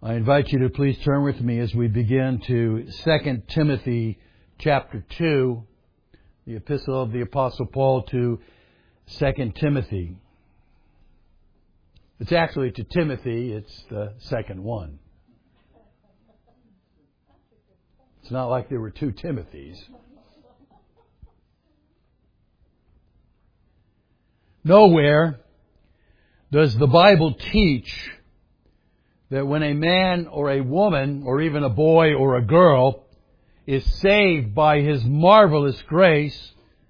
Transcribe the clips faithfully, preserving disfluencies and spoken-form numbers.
I invite you to please turn with me as we begin to Second Timothy chapter two, the epistle of the Apostle Paul to Second Timothy. It's actually to Timothy, it's the second one. It's not like there were two Timothys. Nowhere does the Bible teach that when a man or a woman or even a boy or a girl is saved by His marvelous grace,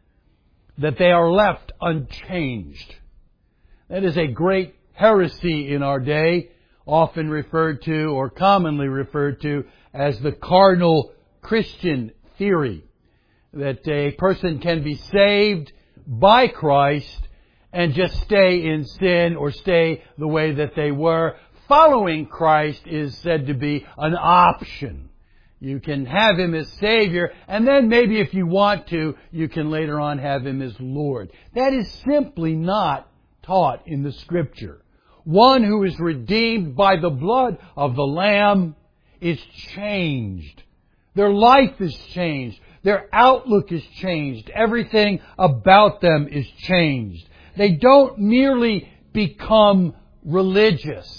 that they are left unchanged. That is a great heresy in our day, often referred to or commonly referred to as the carnal Christian theory, that a person can be saved by Christ and just stay in sin or stay the way that they were. Following Christ is said to be an option. You can have Him as Savior, and then maybe if you want to, you can later on have Him as Lord. That is simply not taught in the Scripture. One who is redeemed by the blood of the Lamb is changed. Their life is changed. Their outlook is changed. Everything about them is changed. They don't merely become religious.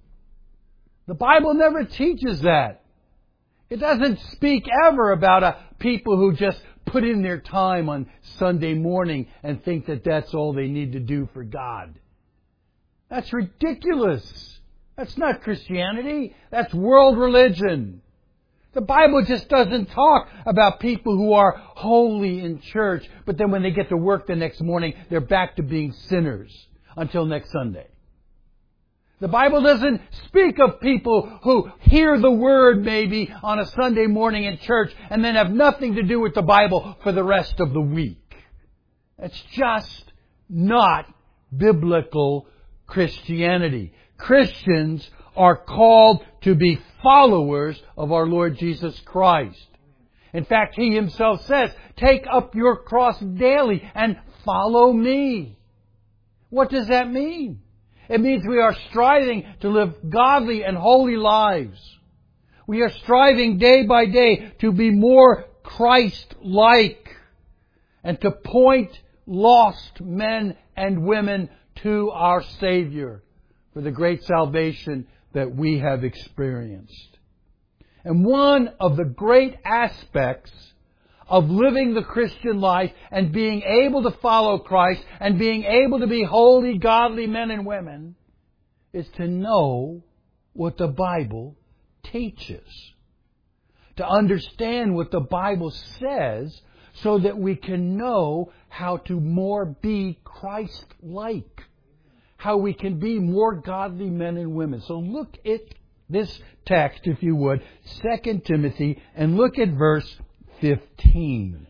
The Bible never teaches that. It doesn't speak ever about a people who just put in their time on Sunday morning and think that that's all they need to do for God. That's ridiculous. That's not Christianity. That's world religion. The Bible just doesn't talk about people who are holy in church, but then when they get to work the next morning, they're back to being sinners until next Sunday. The Bible doesn't speak of people who hear the Word maybe on a Sunday morning in church and then have nothing to do with the Bible for the rest of the week. It's just not biblical Christianity. Christians are called to be followers of our Lord Jesus Christ. In fact, He Himself says, "Take up your cross daily and follow me." What does that mean? It means we are striving to live godly and holy lives. We are striving day by day to be more Christ-like and to point lost men and women to our Savior for the great salvation that we have experienced. And one of the great aspects of living the Christian life and being able to follow Christ and being able to be holy, godly men and women is to know what the Bible teaches. To understand what the Bible says so that we can know how to more be Christ-like. How we can be more godly men and women. So look at this text, if you would, Second Timothy, and look at verse fifteen.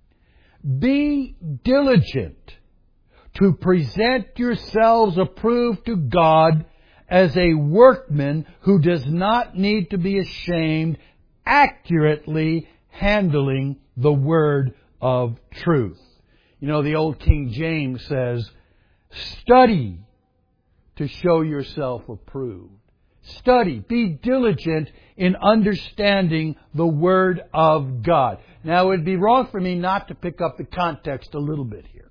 Be diligent to present yourselves approved to God as a workman who does not need to be ashamed, accurately handling the word of truth. You know, the old King James says, study to show yourself approved. Study, be diligent in understanding the Word of God. Now, it would be wrong for me not to pick up the context a little bit here.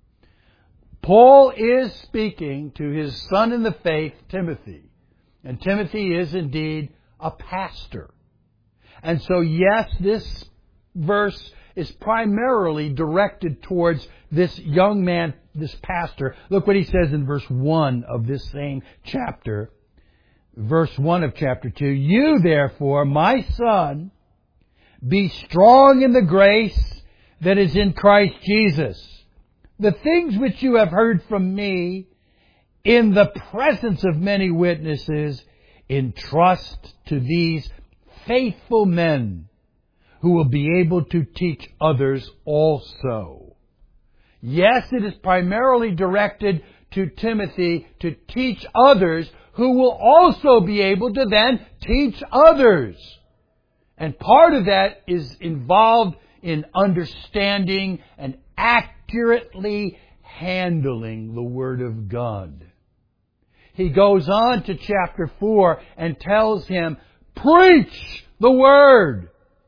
Paul is speaking to his son in the faith, Timothy. And Timothy is indeed a pastor. And so, yes, this verse is primarily directed towards this young man, this pastor. Look what he says in verse one of this same chapter. Verse one of chapter two. You, therefore, my son, be strong in the grace that is in Christ Jesus. The things which you have heard from me in the presence of many witnesses, entrust to these faithful men who will be able to teach others also. Yes, it is primarily directed to Timothy to teach others who will also be able to then teach others. And part of that is involved in understanding and accurately handling the Word of God. he goes on to chapter four and tells him, preach the Word.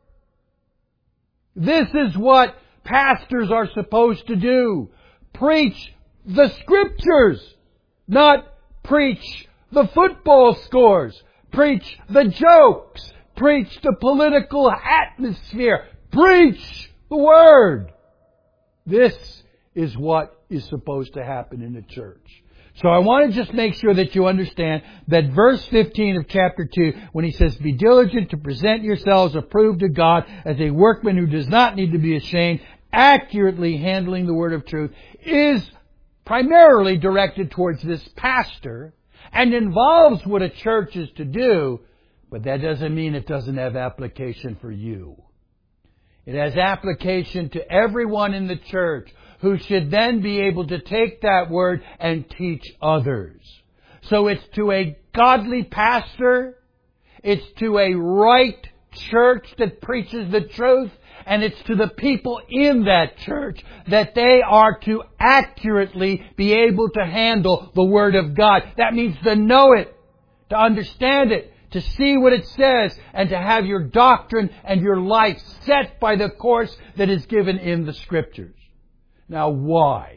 This is what pastors are supposed to do. Preach the Scriptures, not preach the football scores. Preach the jokes. Preach the political atmosphere. Preach the Word. This is what is supposed to happen in the church. So I want to just make sure that you understand that verse fifteen of chapter two, when he says, be diligent to present yourselves approved to God as a workman who does not need to be ashamed, accurately handling the word of truth, is primarily directed towards this pastor and involves what a church is to do, but that doesn't mean it doesn't have application for you. It has application to everyone in the church, who should then be able to take that word and teach others. So it's to a godly pastor, it's to a right church that preaches the truth, and it's to the people in that church that they are to accurately be able to handle the Word of God. That means to know it, to understand it, to see what it says, and to have your doctrine and your life set by the course that is given in the Scriptures. Now, why?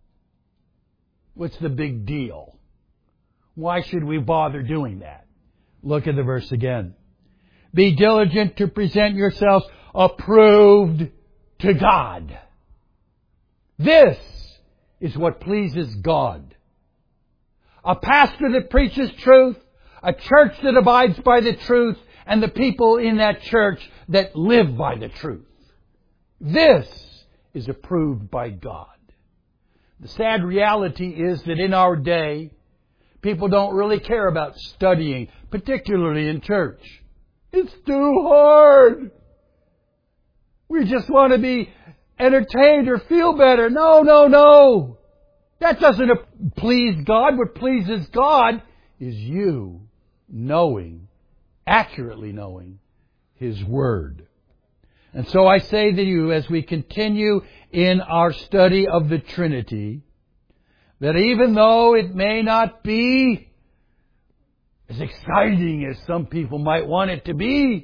What's the big deal? Why should we bother doing that? Look at the verse again. Be diligent to present yourselves approved to God. This is what pleases God. A pastor that preaches truth, a church that abides by the truth, and the people in that church that live by the truth. This is approved by God. The sad reality is that in our day, people don't really care about studying, particularly in church. It's too hard. We just want to be entertained or feel better. No, no, no. That doesn't please God. What pleases God is you knowing, accurately knowing His Word. And so I say to you, as we continue in our study of the Trinity, that even though it may not be as exciting as some people might want it to be,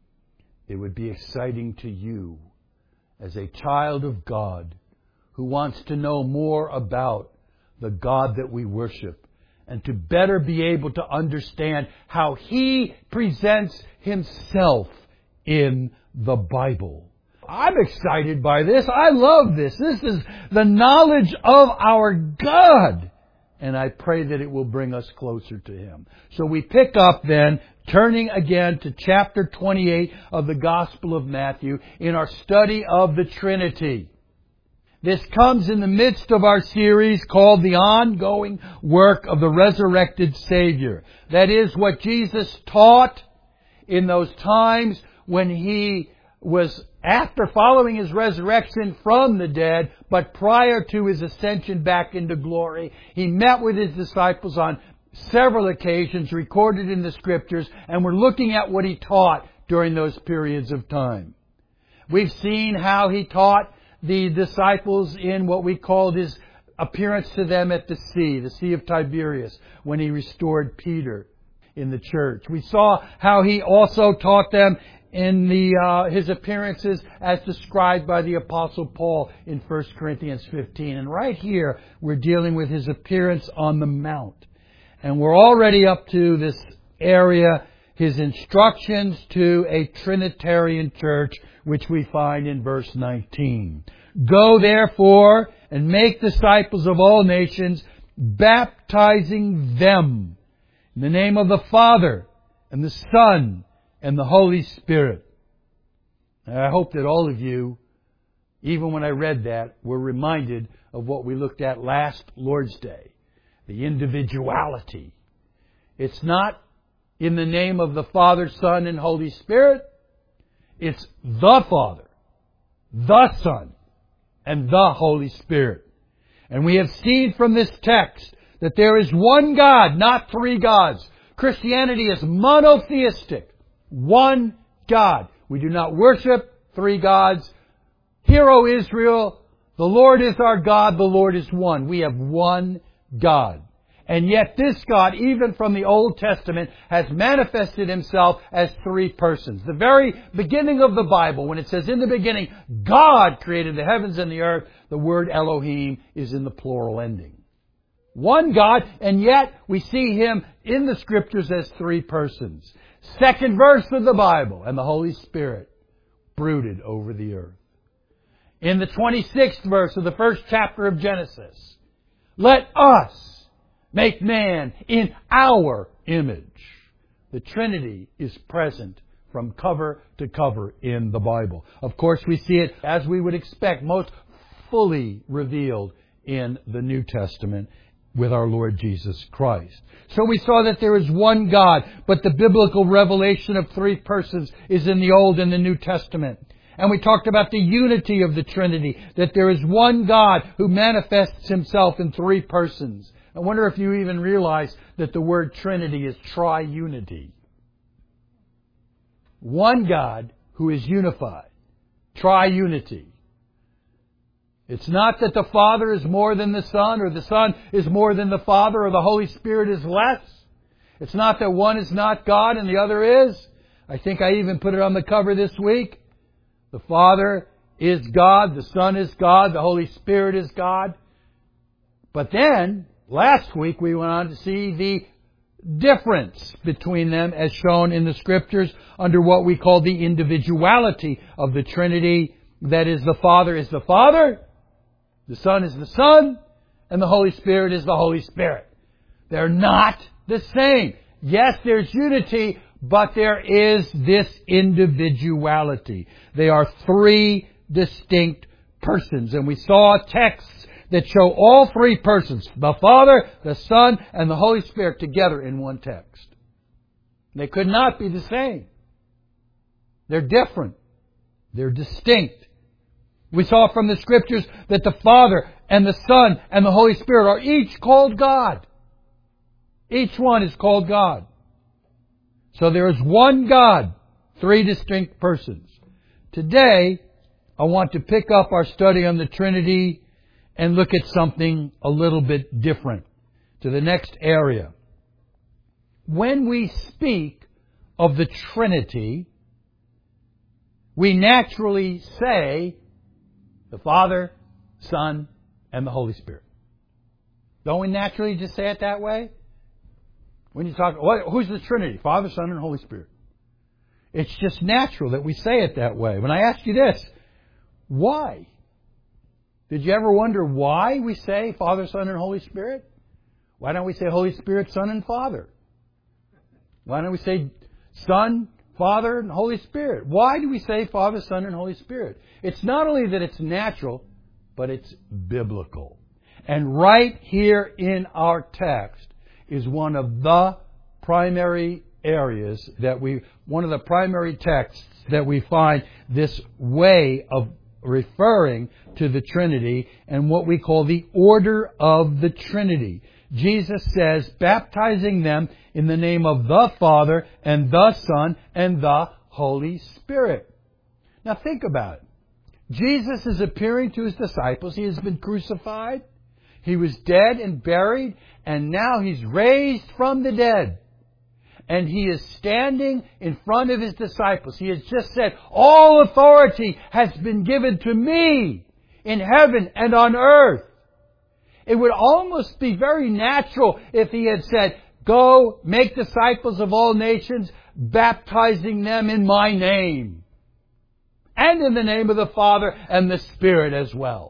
it would be exciting to you as a child of God who wants to know more about the God that we worship and to better be able to understand how He presents Himself in the Bible. I'm excited by this. I love this. This is the knowledge of our God. And I pray that it will bring us closer to Him. So we pick up then, turning again to chapter twenty-eight of the Gospel of Matthew in our study of the Trinity. This comes in the midst of our series called The Ongoing Work of the Resurrected Savior. That is what Jesus taught in those times when He was after following His resurrection from the dead, but prior to His ascension back into glory. He met with His disciples on several occasions recorded in the Scriptures, and we're looking at what He taught during those periods of time. We've seen how He taught the disciples in what we called His appearance to them at the sea, the Sea of Tiberias, when He restored Peter in the church. We saw how He also taught them in the uh, His appearances as described by the Apostle Paul in First Corinthians fifteen. And right here, we're dealing with His appearance on the Mount. And we're already up to this area, His instructions to a Trinitarian church, which we find in verse nineteen. Go therefore and make disciples of all nations, baptizing them in the name of the Father and the Son and the Holy Spirit. And I hope that all of you, even when I read that, were reminded of what we looked at last Lord's Day. The individuality. It's not in the name of the Father, Son, and Holy Spirit. It's the Father, the Son, and the Holy Spirit. And we have seen from this text that there is one God, not three gods. Christianity is monotheistic. One God. We do not worship three gods. Hear, O Israel, the Lord is our God, the Lord is one. We have one God. And yet this God, even from the Old Testament, has manifested Himself as three persons. The very beginning of the Bible, when it says, in the beginning, God created the heavens and the earth, the word Elohim is in the plural ending. One God, and yet we see Him in the Scriptures as three persons. Second verse of the Bible, and the Holy Spirit brooded over the earth. In the twenty-sixth verse of the first chapter of Genesis, let us make man in our image. The Trinity is present from cover to cover in the Bible. Of course, we see it, as we would expect, most fully revealed in the New Testament with our Lord Jesus Christ. So we saw that there is one God, but the biblical revelation of three persons is in the Old and the New Testament. And we talked about the unity of the Trinity, that there is one God who manifests Himself in three persons. I wonder if you even realize that the word Trinity is triunity. One God who is unified. Triunity. It's not that the Father is more than the Son, or the Son is more than the Father, or the Holy Spirit is less. It's not that one is not God and the other is. I think I even put it on the cover this week. The Father is God, the Son is God, the Holy Spirit is God. But then, last week we went on to see the difference between them as shown in the Scriptures under what we call the individuality of the Trinity. That is, the Father is the Father, the Son is the Son, and the Holy Spirit is the Holy Spirit. They're not the same. Yes, there's unity, but there is this individuality. They are three distinct persons. And we saw texts that show all three persons, the Father, the Son, and the Holy Spirit together in one text. They could not be the same. They're different. They're distinct. We saw from the Scriptures that the Father and the Son and the Holy Spirit are each called God. Each one is called God. So there is one God, three distinct persons. Today, I want to pick up our study on the Trinity and look at something a little bit different, to the next area. When we speak of the Trinity, we naturally say the Father, Son, and the Holy Spirit. Don't we naturally just say it that way? When you talk, what, who's the Trinity? Father, Son, and Holy Spirit. It's just natural that we say it that way. When I ask you this, why? Did you ever wonder why we say Father, Son, and Holy Spirit? Why don't we say Holy Spirit, Son, and Father? Why don't we say Son, Father, and Holy Spirit? Why do we say Father, Son, and Holy Spirit? It's not only that it's natural, but it's biblical. And right here in our text is one of the primary areas that we, one of the primary texts that we find this way of referring to the Trinity and what we call the order of the Trinity. Jesus says, baptizing them in the name of the Father and the Son and the Holy Spirit. Now think about it. Jesus is appearing to His disciples. He has been crucified. He was dead and buried, and now He's raised from the dead. And He is standing in front of His disciples. He has just said, all authority has been given to me in heaven and on earth. It would almost be very natural if He had said, go make disciples of all nations, baptizing them in my name. And in the name of the Father and the Spirit as well.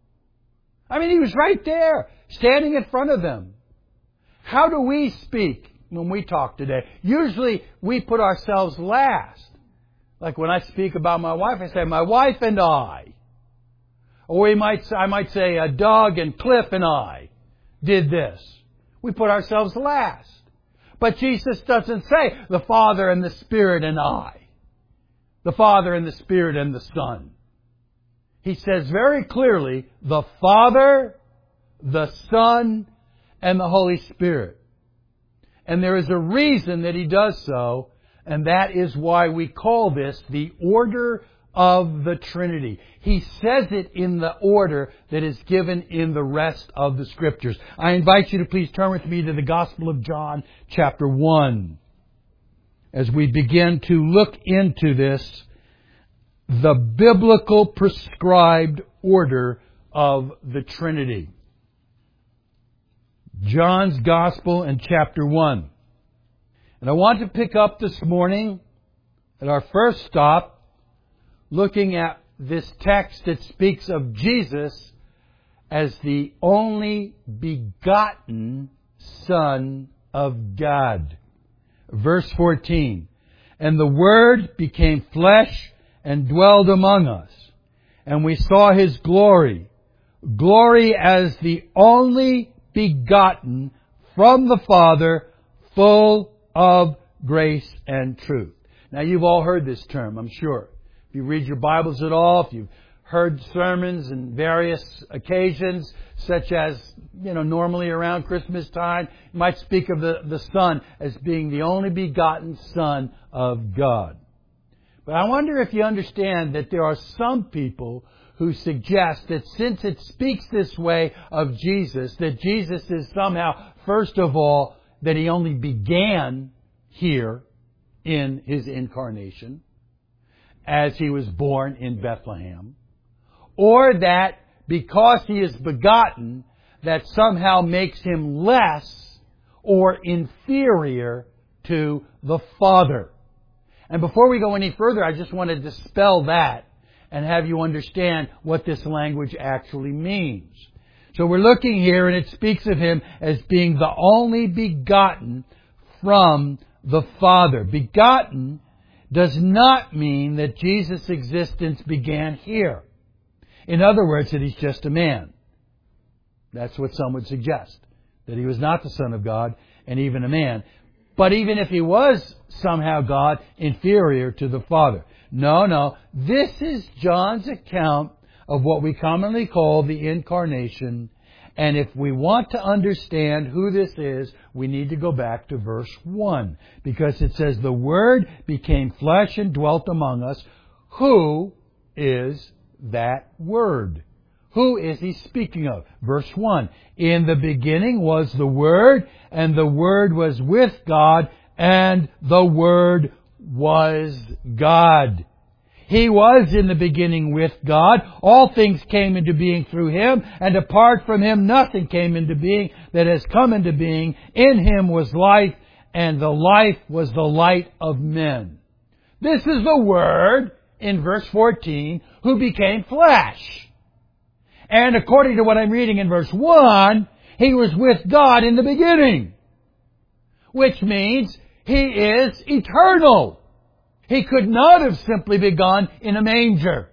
I mean, He was right there, standing in front of them. How do we speak when we talk today? Usually we put ourselves last. Like when I speak about my wife, I say, my wife and I. Or we might, I might say, uh, Doug and Cliff and I did this. We put ourselves last. But Jesus doesn't say the Father and the Spirit and I. The Father and the Spirit and the Son. He says very clearly, the Father, the Son, and the Holy Spirit. And there is a reason that He does so, and that is why we call this the order of the Trinity. He says it in the order that is given in the rest of the Scriptures. I invite you to please turn with me to the Gospel of John, chapter one, as we begin to look into this, the biblical prescribed order of the Trinity. John's Gospel and chapter one. And I want to pick up this morning at our first stop, looking at this text that speaks of Jesus as the only begotten Son of God. Verse fourteen. And the Word became flesh and dwelled among us. And we saw His glory. Glory as the only begotten from the Father, full of grace and truth. Now, you've all heard this term, I'm sure. If you read your Bibles at all, if you've heard sermons in various occasions, such as, you know, normally around Christmas time, you might speak of the, the Son as being the only begotten Son of God. But I wonder if you understand that there are some people who suggest that since it speaks this way of Jesus, that Jesus is somehow, first of all, that He only began here in His incarnation, as He was born in Bethlehem, or that because He is begotten, that somehow makes Him less or inferior to the Father. And before we go any further, I just want to dispel that and have you understand what this language actually means. So we're looking here, and it speaks of Him as being the only begotten from the Father. Begotten does not mean that Jesus' existence began here. In other words, that He's just a man. That's what some would suggest. That He was not the Son of God and even a man. But even if He was somehow God, inferior to the Father. No, no. This is John's account of what we commonly call the Incarnation. And if we want to understand who this is, we need to go back to verse one. Because it says, the Word became flesh and dwelt among us. Who is that Word? Who is He speaking of? Verse one. In the beginning was the Word, and the Word was with God, and the Word was God. He was in the beginning with God. All things came into being through Him, and apart from Him nothing came into being that has come into being. In Him was life, and the life was the light of men. This is the Word, in verse fourteen, who became flesh. And according to what I'm reading in verse one, He was with God in the beginning. Which means He is eternal. He could not have simply begun in a manger.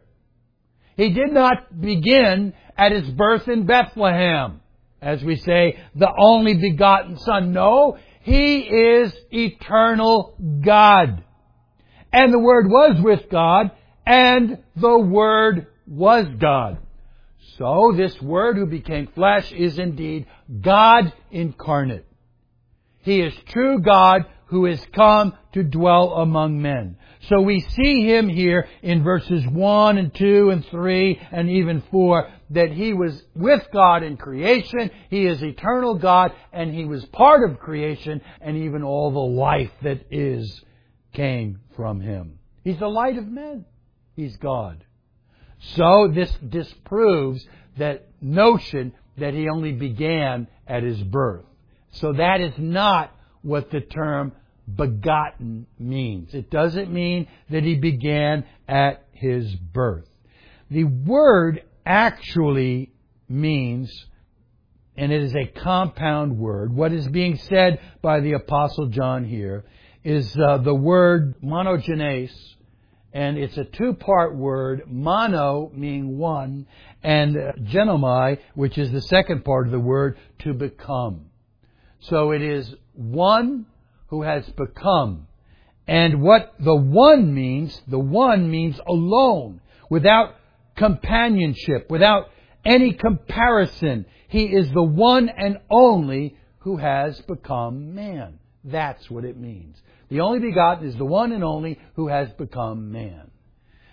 He did not begin at His birth in Bethlehem. As we say, the only begotten Son. No, He is eternal God. And the Word was with God, and the Word was God. So this Word who became flesh is indeed God incarnate. He is true God who has come to dwell among men. So we see Him here in verses one and two and three and even four, that He was with God in creation. He is eternal God, and He was part of creation, and even all the life that is came from Him. He's the light of men. He's God. So this disproves that notion that He only began at His birth. So that is not what the term begotten means. It doesn't mean that He began at His birth. The word actually means, and it is a compound word, what is being said by the Apostle John here is uh, the word monogenes, and it's a two-part word, mono meaning one, and genomai, which is the second part of the word, to become. So it is one who has become. And what the one means, the one means alone, without companionship, without any comparison. He is the one and only who has become man. That's what it means. The only begotten is the one and only who has become man.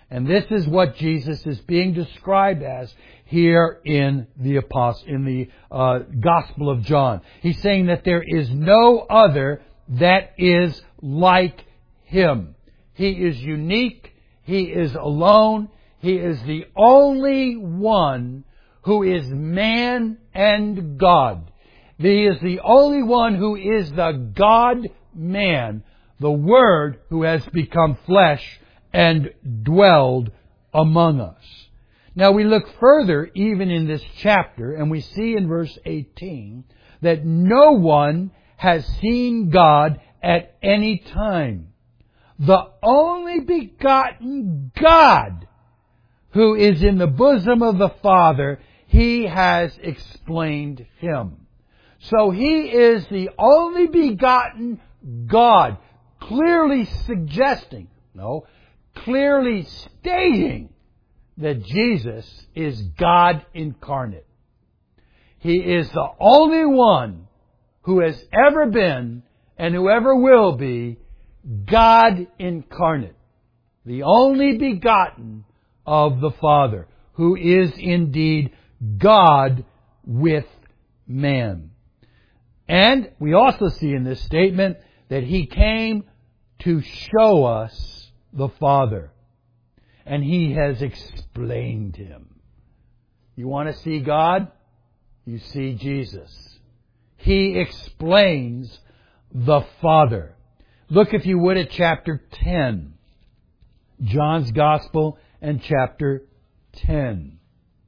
And this is what Jesus is being described as here in the apostle, in the uh, Gospel of John. He's saying that there is no other that is like Him. He is unique. He is alone. He is the only one who is man and God. He is the only one who is the God-man, the Word who has become flesh and dwelled among us. Now we look further even in this chapter, and we see in verse eighteen that no one has seen God at any time. The only begotten God who is in the bosom of the Father, He has explained Him. So He is the only begotten God, clearly suggesting, no, clearly stating that Jesus is God incarnate. He is the only one who has ever been and who ever will be God incarnate. The only begotten of the Father, who is indeed God with man. And we also see in this statement that He came to show us the Father. And He has explained Him. You want to see God? You see Jesus. He explains the Father. Look, if you would, at chapter ten. John's Gospel and chapter ten.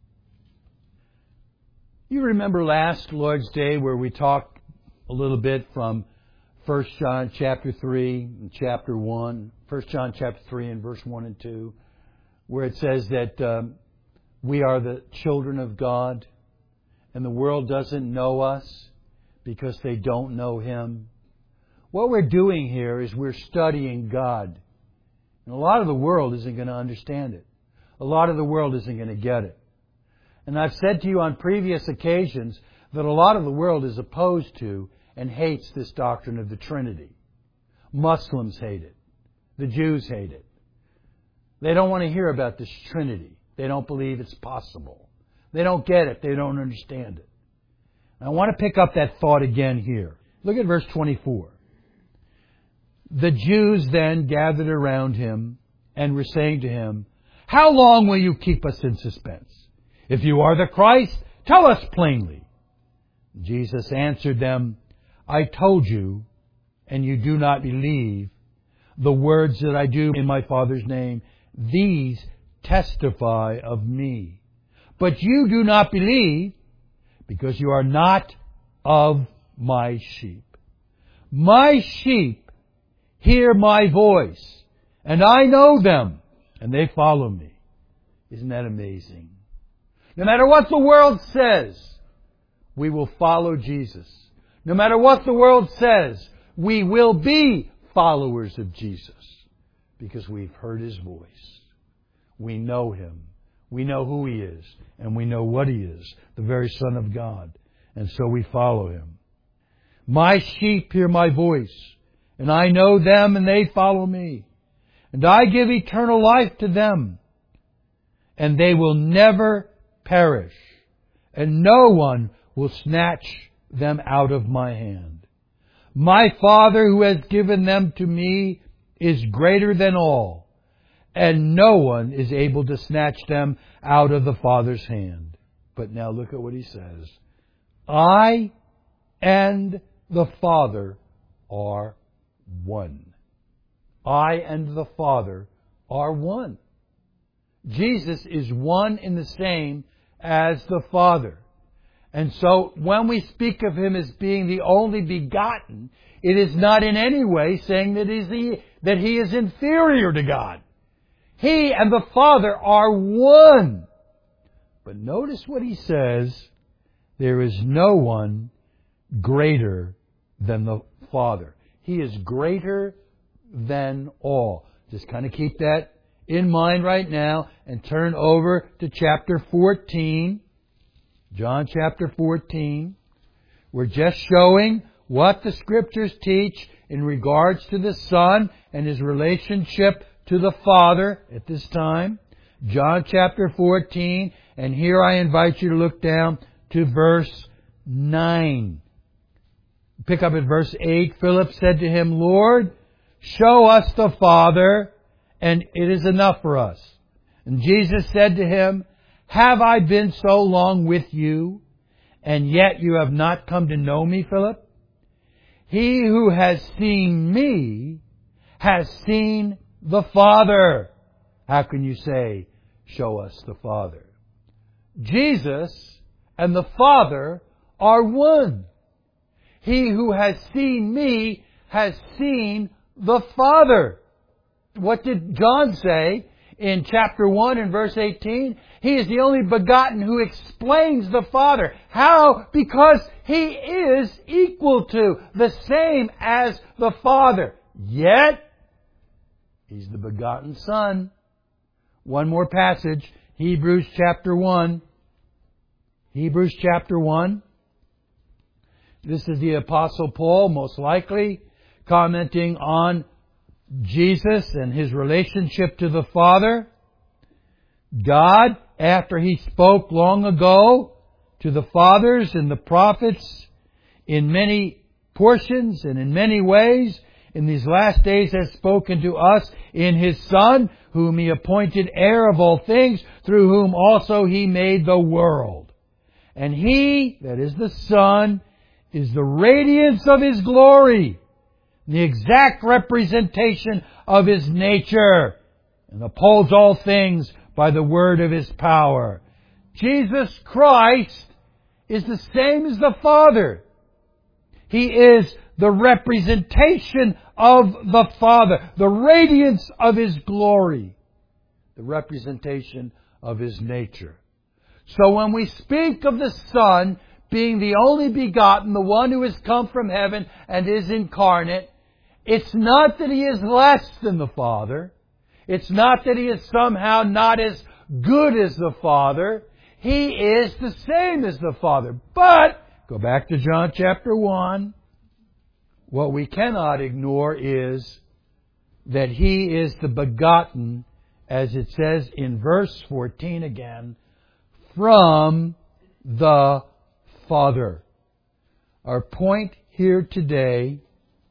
You remember last Lord's Day where we talked a little bit from First John chapter three and chapter one. First John chapter three and verse one and two. Where it says that um, we are the children of God and the world doesn't know us because they don't know Him. What we're doing here is we're studying God. And a lot of the world isn't going to understand it. A lot of the world isn't going to get it. And I've said to you on previous occasions that a lot of the world is opposed to and hates this doctrine of the Trinity. Muslims hate it. The Jews hate it. They don't want to hear about this Trinity. They don't believe it's possible. They don't get it. They don't understand it. I want to pick up that thought again here. Look at verse twenty-four. The Jews then gathered around Him and were saying to Him, "How long will you keep us in suspense? If you are the Christ, tell us plainly." Jesus answered them, "I told you, and you do not believe. The words that I do in my Father's name, these testify of me. But you do not believe, because you are not of my sheep. My sheep hear my voice, and I know them, and they follow me." Isn't that amazing? No matter what the world says, we will follow Jesus. No matter what the world says, we will be followers of Jesus because we've heard His voice. We know Him. We know who He is, and we know what He is, the very Son of God. And so we follow Him. My sheep hear my voice, and I know them, and they follow me. And I give eternal life to them, and they will never perish, and no one will snatch them out of my hand. My Father who has given them to me is greater than all, and no one is able to snatch them out of the Father's hand. But now look at what He says. I and the Father are one. I and the Father are one. Jesus is one and the same as the Father. And so when we speak of Him as being the only begotten, it is not in any way saying that, he's the, that He is inferior to God. He and the Father are one. But notice what He says. There is no one greater than the Father. He is greater than all. Just kind of keep that in mind right now and turn over to chapter fourteen. John chapter fourteen. We're just showing what the Scriptures teach in regards to the Son and His relationship to the Father at this time. John chapter fourteen, and here I invite you to look down to verse nine. Pick up at verse eight. Philip said to Him, Lord, show us the Father, and it is enough for us. And Jesus said to him, have I been so long with you, and yet you have not come to know me, Philip? He who has seen me has seen the Father. How can you say, show us the Father? Jesus and the Father are one. He who has seen me has seen the Father. What did John say in chapter one and verse eighteen? He is the only begotten who explains the Father. How? Because He is equal to, the same as the Father. Yet, He's the begotten Son. One more passage, Hebrews chapter one. Hebrews chapter one. This is the Apostle Paul, most likely, commenting on Jesus and His relationship to the Father. God, after He spoke long ago to the fathers and the prophets in many portions and in many ways, in these last days has spoken to us in His Son, whom He appointed heir of all things, through whom also He made the world. And He, that is the Son, is the radiance of His glory, the exact representation of His nature, and upholds all things by the word of His power. Jesus Christ is the same as the Father. He is the representation of the Father, the radiance of His glory, the representation of His nature. So when we speak of the Son being the only begotten, the one who has come from heaven and is incarnate, it's not that He is less than the Father. It's not that He is somehow not as good as the Father. He is the same as the Father. But, go back to John chapter one. What we cannot ignore is that He is the begotten, as it says in verse fourteen again, from the Father. Our point here today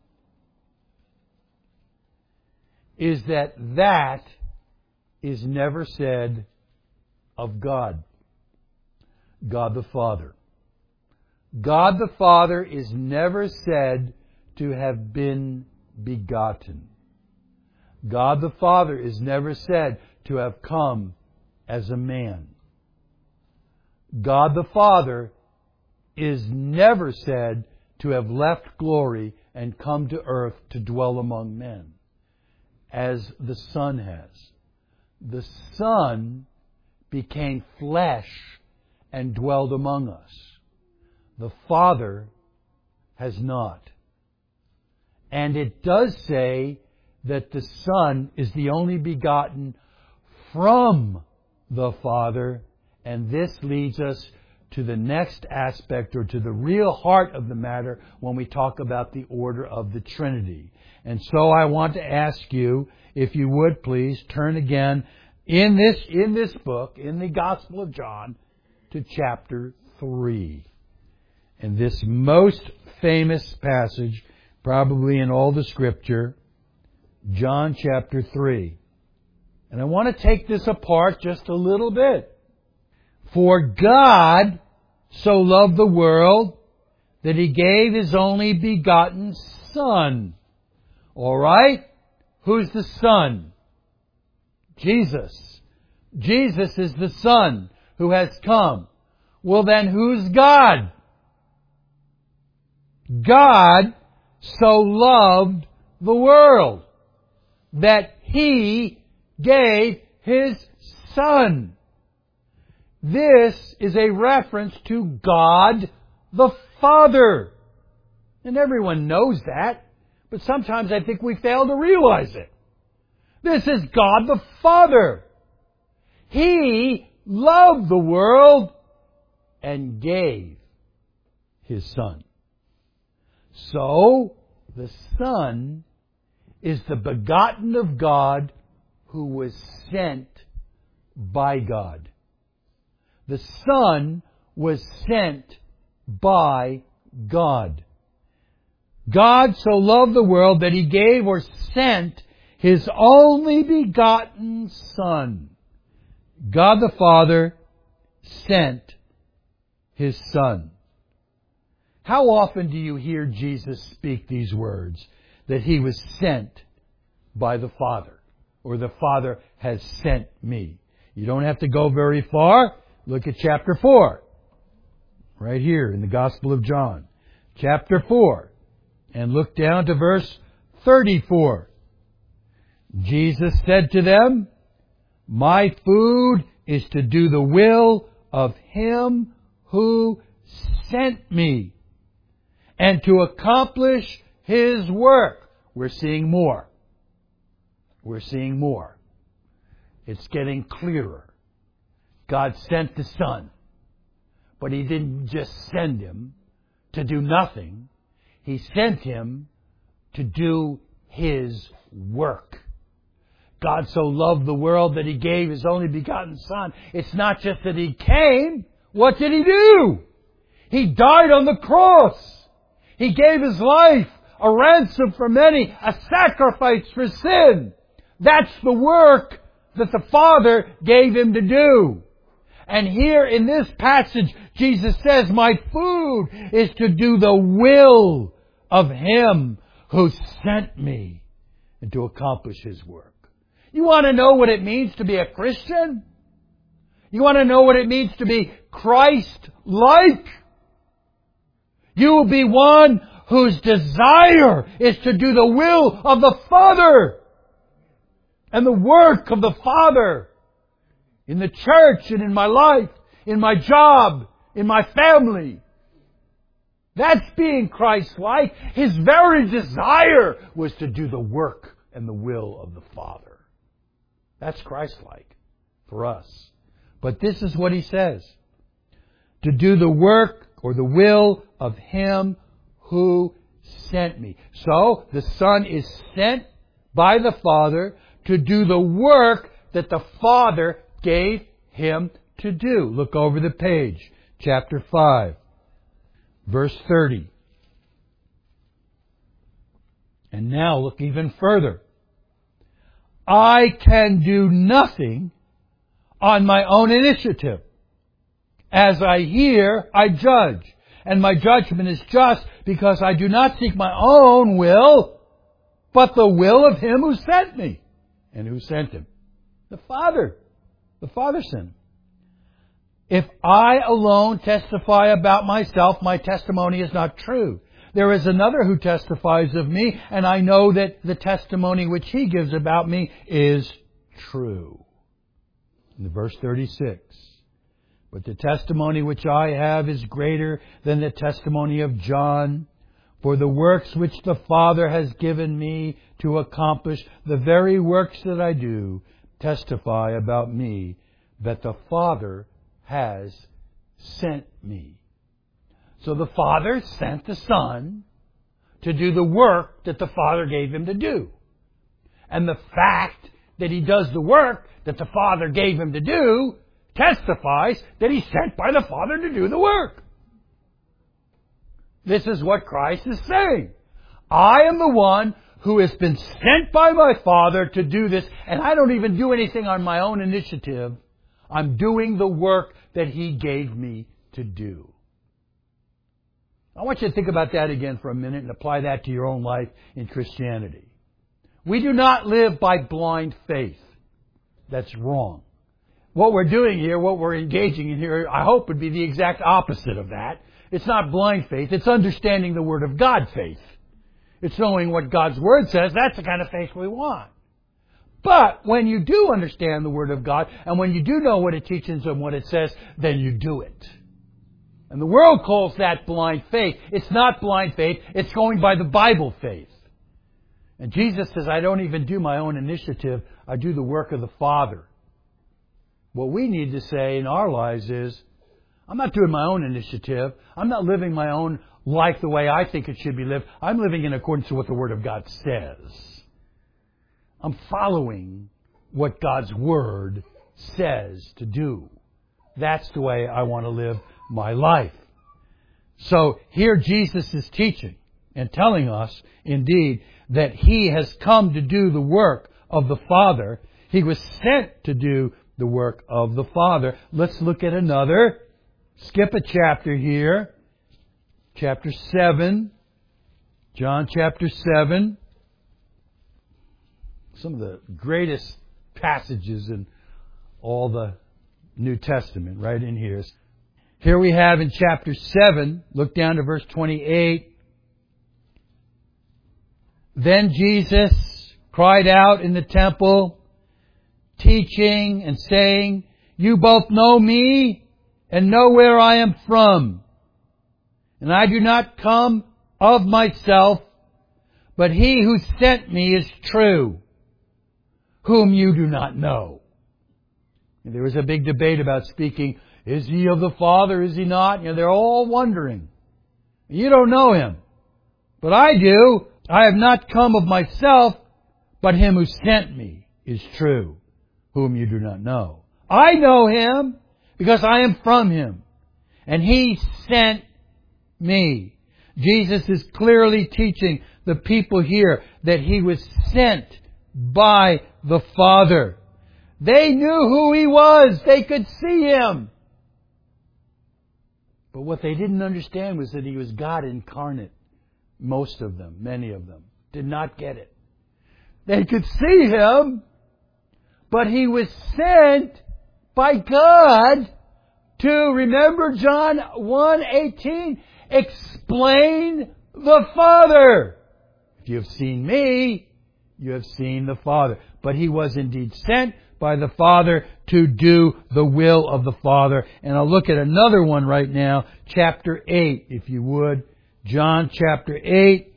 is that that is never said of God. God the Father. God the Father is never said to have been begotten. God the Father is never said to have come as a man. God the Father is never said to have left glory and come to earth to dwell among men, as the Son has. The Son became flesh and dwelled among us. The Father has not. And it does say that the Son is the only begotten from the Father, and this leads us to the next aspect, or to the real heart of the matter, when we talk about the order of the Trinity. And so I want to ask you, if you would please, turn again in this, in this book, in the Gospel of John, to chapter three. And this most famous passage, probably in all the Scripture, John chapter three. And I want to take this apart just a little bit. For God so loved the world that He gave His only begotten Son. All right? Who's the Son? Jesus. Jesus is the Son who has come. Well then, who's God? God so loved the world that He gave His Son. This is a reference to God the Father. And everyone knows that, but sometimes I think we fail to realize it. This is God the Father. He loved the world and gave His Son. So, the Son is the begotten of God who was sent by God. The Son was sent by God. God so loved the world that He gave or sent His only begotten Son. God the Father sent His Son. How often do you hear Jesus speak these words? That He was sent by the Father, or the Father has sent me. You don't have to go very far. Look at chapter four. Right here in the Gospel of John. Chapter four. And look down to verse thirty-four. Jesus said to them, "My food is to do the will of Him who sent me, and to accomplish His work." We're seeing more. We're seeing more. It's getting clearer. God sent the Son, but He didn't just send Him to do nothing. He sent Him to do His work. God so loved the world that He gave His only begotten Son. It's not just that He came. What did He do? He died on the cross. He gave His life, a ransom for many, a sacrifice for sin. That's the work that the Father gave Him to do. And here in this passage, Jesus says, "My food is to do the will of Him who sent me, and to accomplish His work." You want to know what it means to be a Christian? You want to know what it means to be Christ-like? You will be one whose desire is to do the will of the Father and the work of the Father in the church and in my life, in my job, in my family. That's being Christ-like. His very desire was to do the work and the will of the Father. That's Christ-like for us. But this is what He says. To do the work or the will of Him who sent me. So, the Son is sent by the Father to do the work that the Father gave Him to do. Look over the page. Chapter five. Verse thirty. And now look even further. I can do nothing on my own initiative. As I hear, I judge. And my judgment is just, because I do not seek my own will, but the will of Him who sent me. And who sent Him? The Father. The Father sent Him. If I alone testify about myself, my testimony is not true. There is another who testifies of me, and I know that the testimony which He gives about me is true. In verse thirty-six. But the testimony which I have is greater than the testimony of John. For the works which the Father has given me to accomplish, the very works that I do, testify about me, that the Father has sent me. So the Father sent the Son to do the work that the Father gave Him to do. And the fact that He does the work that the Father gave Him to do testifies that He's sent by the Father to do the work. This is what Christ is saying. I am the one who has been sent by my Father to do this, and I don't even do anything on my own initiative. I'm doing the work that He gave me to do. I want you to think about that again for a minute and apply that to your own life in Christianity. We do not live by blind faith. That's wrong. What we're doing here, what we're engaging in here, I hope would be the exact opposite of that. It's not blind faith. It's understanding the Word of God faith. It's knowing what God's Word says. That's the kind of faith we want. But when you do understand the Word of God, and when you do know what it teaches and what it says, then you do it. And the world calls that blind faith. It's not blind faith. It's going by the Bible faith. And Jesus says, I don't even do my own initiative. I do the work of the Father. What we need to say in our lives is, I'm not doing my own initiative. I'm not living my own life the way I think it should be lived. I'm living in accordance to what the Word of God says. I'm following what God's Word says to do. That's the way I want to live my life. So here Jesus is teaching and telling us, indeed, that He has come to do the work of the Father. He was sent to do the work of the Father. Let's look at another. Skip a chapter here. Chapter seven. John chapter seven. Some of the greatest passages in all the New Testament right in here. Here we have in chapter seven, look down to verse twenty-eight. Then Jesus cried out in the temple, teaching and saying, "You both know me and know where I am from. And I do not come of myself, but He who sent me is true, whom you do not know." And there was a big debate about speaking, is He of the Father, is He not? You know, they're all wondering. You don't know Him, but I do. I have not come of myself, but Him who sent me is true, whom you do not know. I know Him because I am from Him, and He sent me. Jesus is clearly teaching the people here that He was sent by the Father. They knew who He was. They could see Him. But what they didn't understand was that He was God incarnate. Most of them, many of them, did not get it. They could see Him, but He was sent by God to, remember John one eighteen, explain the Father. If you have seen me, you have seen the Father. But He was indeed sent by the Father to do the will of the Father. And I'll look at another one right now, chapter eight, if you would. John chapter eight.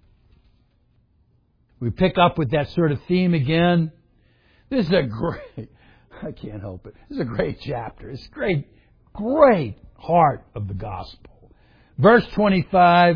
We pick up with that sort of theme again. This is a great, I can't help it. This is a great chapter. It's a great, great heart of the gospel. Verse twenty-five.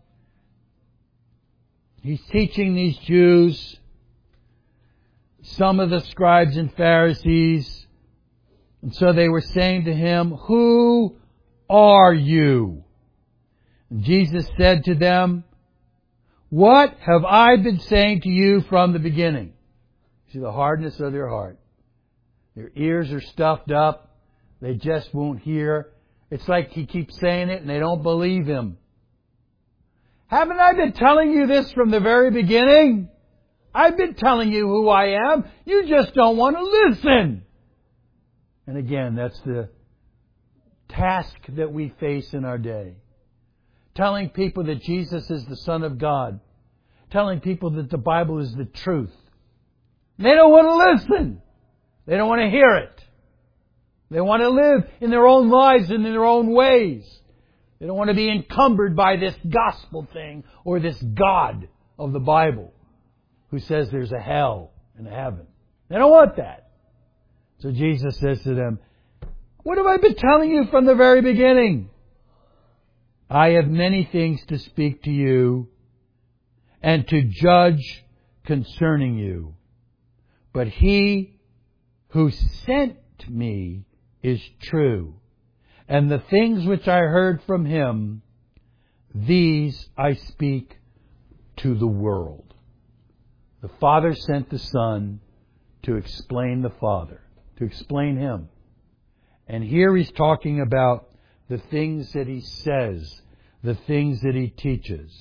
He's teaching these Jews, some of the scribes and Pharisees. And so they were saying to Him, "Who are you?" And Jesus said to them, "What have I been saying to you from the beginning?" See the hardness of their heart. Their ears are stuffed up. They just won't hear. It's like He keeps saying it and they don't believe Him. Haven't I been telling you this from the very beginning? I've been telling you who I am. You just don't want to listen. And again, that's the task that we face in our day. Telling people that Jesus is the Son of God. Telling people that the Bible is the truth. They don't want to listen. They don't want to hear it. They want to live in their own lives and in their own ways. They don't want to be encumbered by this gospel thing or this God of the Bible who says there's a hell and a heaven. They don't want that. So Jesus says to them, "What have I been telling you from the very beginning? I have many things to speak to you and to judge concerning you. But He who sent me is true, and the things which I heard from Him, these I speak to the world." The Father sent the Son to explain the Father, to explain Him. And here He's talking about the things that He says, the things that He teaches.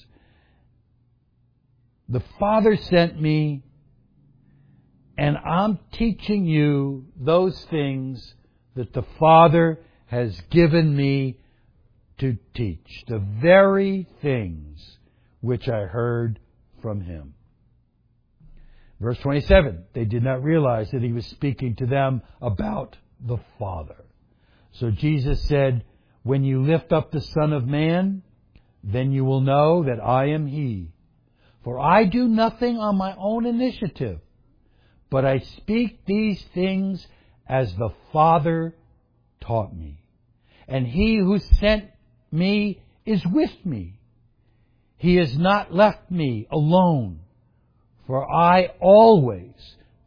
The Father sent me, and I'm teaching you those things that the Father has given me to teach. The very things which I heard from Him. Verse twenty-seven, they did not realize that He was speaking to them about the Father. So Jesus said, "When you lift up the Son of Man, then you will know that I am He. For I do nothing on my own initiative, but I speak these things as the Father taught me. And He who sent me is with me. He has not left me alone, for I always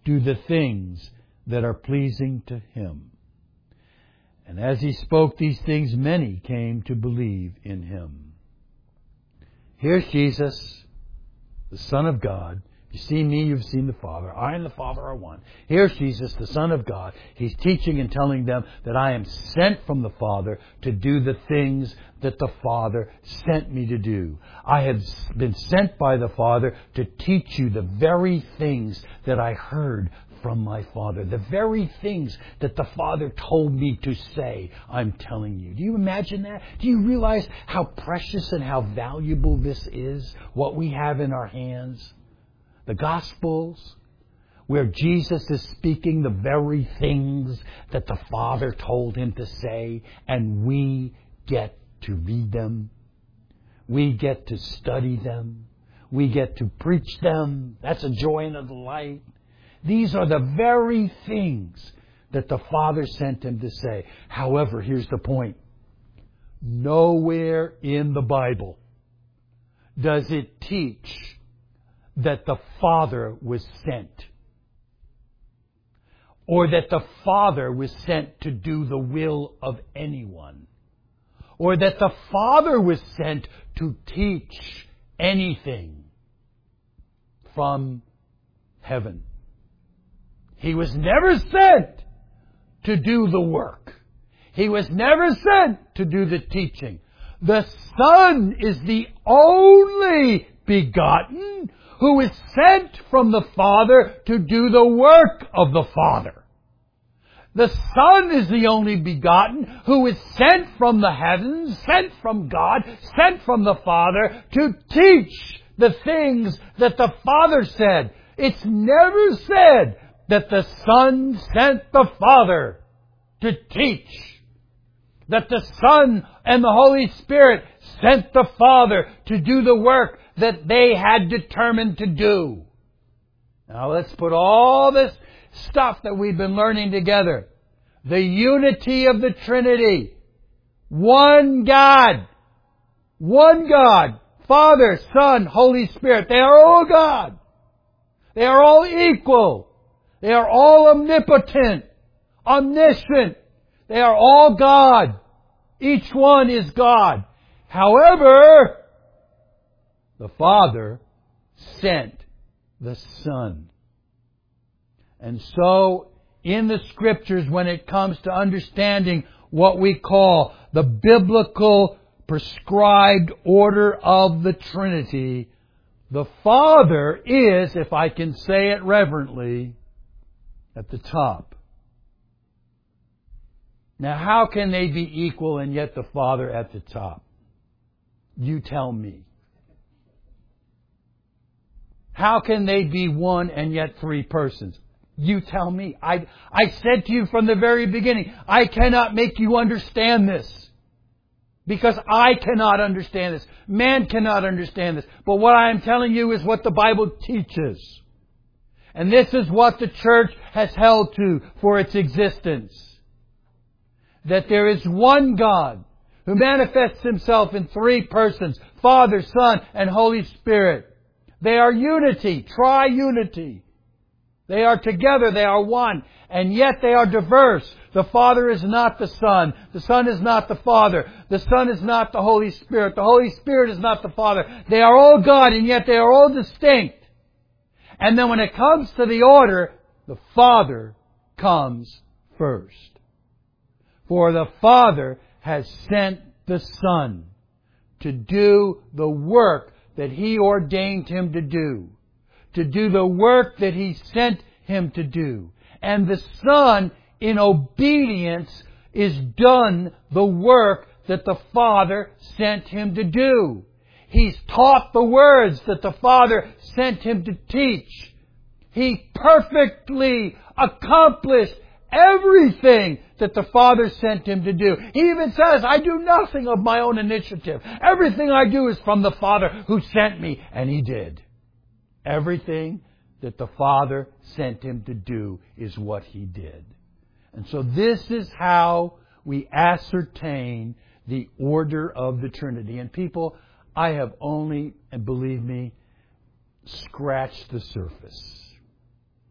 do the things that are pleasing to Him. And as He spoke these things, many came to believe in Him. Here's Jesus, the Son of God. If you've seen me, you've seen the Father. I and the Father are one. Here's Jesus, the Son of God. He's teaching and telling them that I am sent from the Father to do the things that the Father sent me to do. I have been sent by the Father to teach you the very things that I heard from my Father. The very things that the Father told me to say, I'm telling you. Do you imagine that? Do you realize how precious and how valuable this is, what we have in our hands? The Gospels, where Jesus is speaking the very things that the Father told Him to say, and we get to read them. We get to study them. We get to preach them. That's a joy and a delight. These are the very things that the Father sent Him to say. However, here's the point. Nowhere in the Bible does it teach that the Father was sent, or that the Father was sent to do the will of anyone, or that the Father was sent to teach anything from heaven. He was never sent to do the work. He was never sent to do the teaching. The Son is the only begotten who is sent from the Father to do the work of the Father. The Son is the only begotten who is sent from the heavens, sent from God, sent from the Father to teach the things that the Father said. It's never said that the Son sent the Father to teach. That the Son and the Holy Spirit sent the Father to do the work that they had determined to do. Now let's put all this stuff that we've been learning together. The unity of the Trinity. One God. One God. Father, Son, Holy Spirit. They are all God. They are all equal. They are all omnipotent, omniscient. They are all God. Each one is God. However, the Father sent the Son. And so, in the Scriptures, when it comes to understanding what we call the biblical prescribed order of the Trinity, the Father is, if I can say it reverently, at the top. Now, how can they be equal and yet the Father at the top? You tell me. How can they be one and yet three persons? You tell me. I, I said to you from the very beginning, I cannot make you understand this. Because I cannot understand this. Man cannot understand this. But what I am telling you is what the Bible teaches. And this is what the church has held to for its existence. That there is one God who manifests Himself in three persons, Father, Son, and Holy Spirit. They are unity, tri-unity. They are together, they are one, and yet they are diverse. The Father is not the Son. The Son is not the Father. The Son is not the Holy Spirit. The Holy Spirit is not the Father. They are all God, and yet they are all distinct. And then when it comes to the order, the Father comes first. For the Father has sent the Son to do the work that He ordained Him to do. To do the work that He sent Him to do. And the Son, in obedience, is done the work that the Father sent Him to do. He's taught the words that the Father sent Him to teach. He perfectly accomplished everything that the Father sent Him to do. He even says, I do nothing of my own initiative. Everything I do is from the Father who sent me. And He did. Everything that the Father sent Him to do is what He did. And so this is how we ascertain the order of the Trinity. And people, I have only, and believe me, scratched the surface.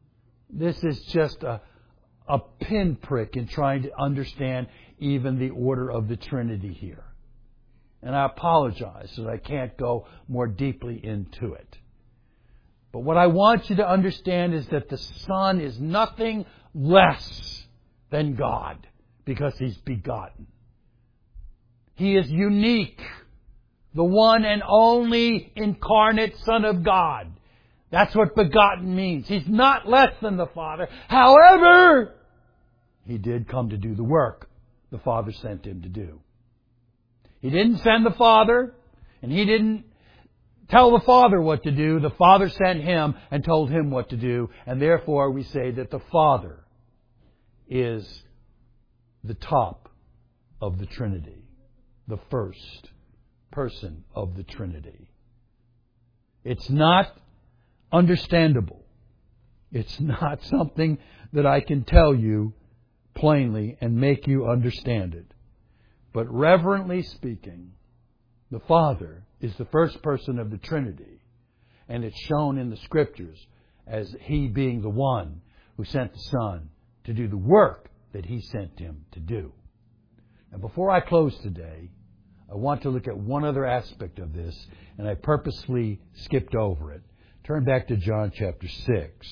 This is just a, a pinprick in trying to understand even the order of the Trinity here. And I apologize that I can't go more deeply into it. But what I want you to understand is that the Son is nothing less than God because He's begotten. He is unique, the one and only incarnate Son of God. That's what begotten means. He's not less than the Father. However, He did come to do the work the Father sent Him to do. He didn't send the Father, and He didn't tell the Father what to do. The Father sent Him and told Him what to do. And therefore we say that the Father is the top of the Trinity, the first person of the Trinity. It's not understandable. It's not something that I can tell you plainly and make you understand it. But reverently speaking, the Father is the first person of the Trinity. And it's shown in the Scriptures as He being the one who sent the Son to do the work that He sent Him to do. And before I close today, I want to look at one other aspect of this, and I purposely skipped over it. Turn back to John chapter six.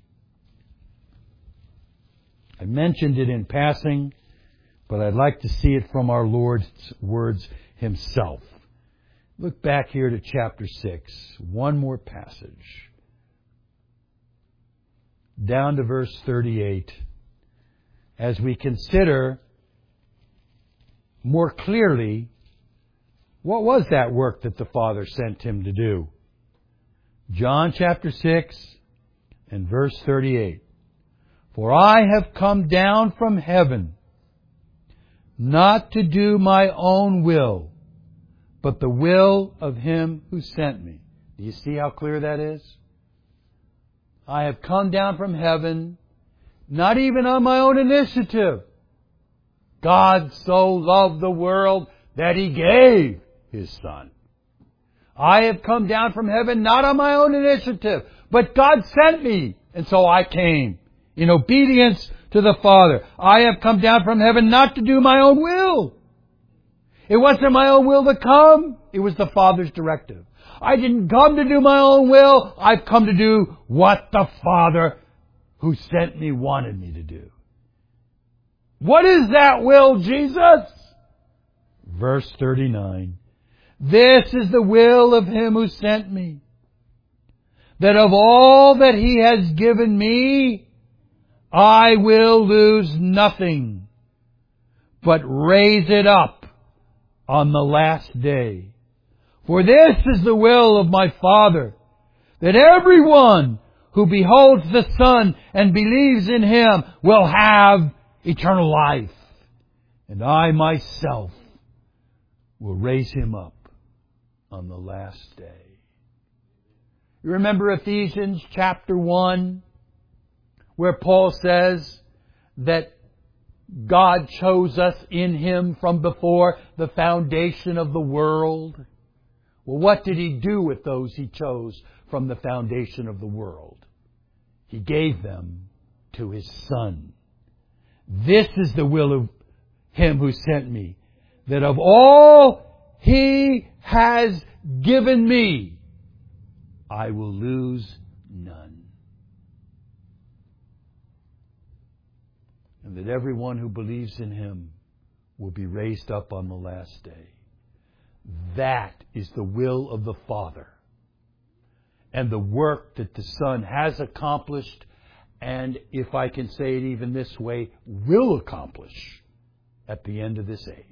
I mentioned it in passing, but I'd like to see it from our Lord's words Himself. Look back here to chapter six. One more passage. Down to verse thirty-eight. As we consider more clearly what was that work that the Father sent Him to do. John chapter six and verse thirty-eight. For I have come down from heaven, not to do my own will, but the will of Him who sent me. Do you see how clear that is? I have come down from heaven, not even on my own initiative. God so loved the world that He gave His Son. I have come down from heaven not on my own initiative, but God sent me, and so I came in obedience to the Father. I have come down from heaven not to do my own will. It wasn't my own will to come. It was the Father's directive. I didn't come to do my own will. I've come to do what the Father who sent me wanted me to do. What is that will, Jesus? Verse thirty-nine. This is the will of Him who sent me, that of all that He has given me, I will lose nothing, but raise it up on the last day. For this is the will of my Father, that everyone who beholds the Son and believes in Him will have eternal life. And I myself will raise him up on the last day. You remember Ephesians chapter one, where Paul says that God chose us in Him from before the foundation of the world. Well, what did He do with those He chose from the foundation of the world? He gave them to His Son. This is the will of Him who sent me, that of all He has given me, I will lose none. And that everyone who believes in Him will be raised up on the last day. That is the will of the Father. And the work that the Son has accomplished, and if I can say it even this way, will accomplish at the end of this age.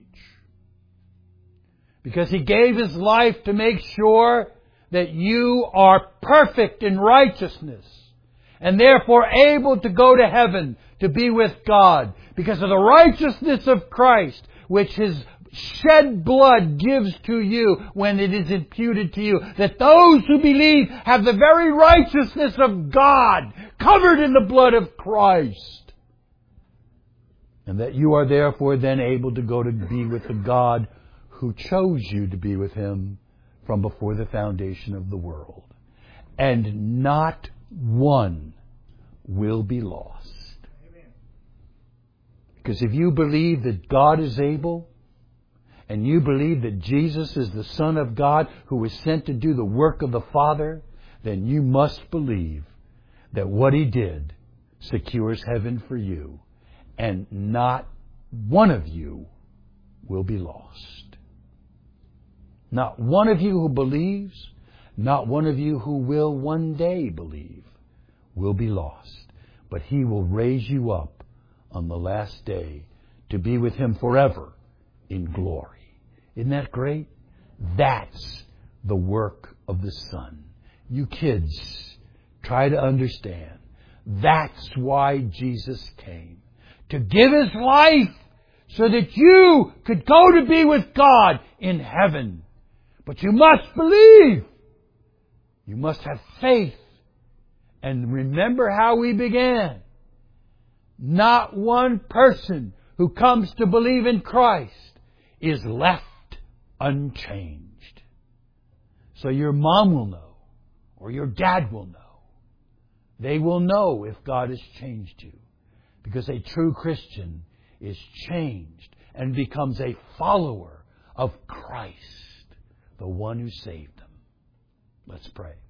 Because He gave His life to make sure that you are perfect in righteousness, and therefore able to go to heaven to be with God, because of the righteousness of Christ, which His shed blood gives to you when it is imputed to you, that those who believe have the very righteousness of God covered in the blood of Christ. And that you are therefore then able to go to be with the God who chose you to be with Him from before the foundation of the world. And not one will be lost. Because if you believe that God is able, and you believe that Jesus is the Son of God who was sent to do the work of the Father, then you must believe that what He did secures heaven for you, and not one of you will be lost. Not one of you who believes, not one of you who will one day believe, will be lost. But He will raise you up on the last day to be with Him forever in glory. Isn't that great? That's the work of the Son. You kids, try to understand. That's why Jesus came. To give His life so that you could go to be with God in heaven. But you must believe. You must have faith. And remember how we began. Not one person who comes to believe in Christ is left unchanged. So your mom will know, or your dad will know. They will know if God has changed you. Because a true Christian is changed and becomes a follower of Christ, the one who saved them. Let's pray.